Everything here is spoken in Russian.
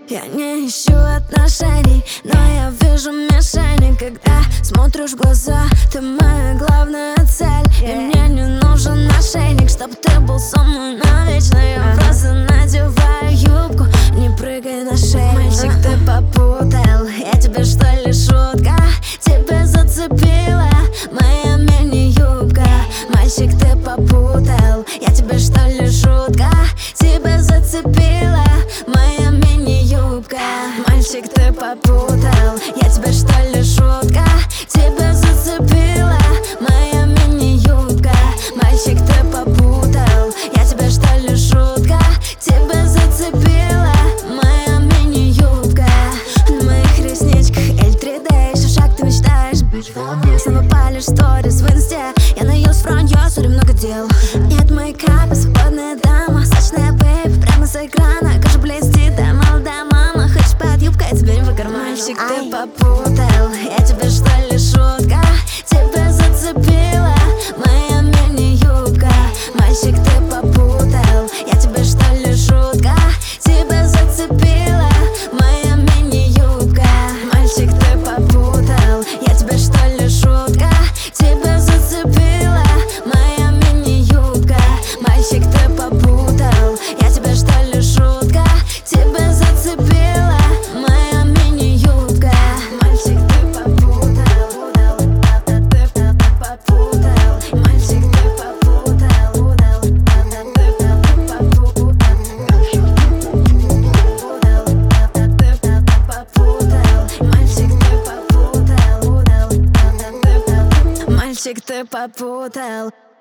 Я не ищу отношений, но я вижу мишени. Когда смотришь в глаза, ты моя главная цель. И мне не нужен ошейник, чтоб ты был со мной навечно. Я просто надеваю юбку, не прыгай на шею. Мальчик, ты попутал, я тебе что ли шутка? Тебя зацепила моя мини-юбка. Мальчик, ты попутал, я тебе что ли шутка? Тебя зацепила моя мини-юбка. Мальчик, ты попутал, я тебе что ли шутка? Тебя зацепила моя мини-юбка. Мальчик, ты попутал, я тебе что ли шутка? Тебя зацепила моя мини-юбка. На моих ресничках L3D, еще шаг ты мечтаешь быть во мне. Снова палишь сторис в инсте, я наелась вранье, сори, много дел. Нет мейкапа, свободная дама, сочная бэйб, прямо с экрана. Кожа блестит, да молодая мама. Хочешь под юбкой, теперь в карман. Мальчик, ты попутал, я тебе что ли шутка? Тебя зацепила моя мини-юбка. Мальчик, ты попутал, я тебе что ли шутка? Тебя зацепила моя мини-юбка. Мальчик, ты попутал, я тебе что ли шутка? Тебя зацепила моя мини-юбка. Мальчик, ты попутал, я тебе что ли шутка? Тебя зацепила моя мини-юбка. Мальчик, ты попутал, мальчик, ты попутал, мальчик, ты попутал.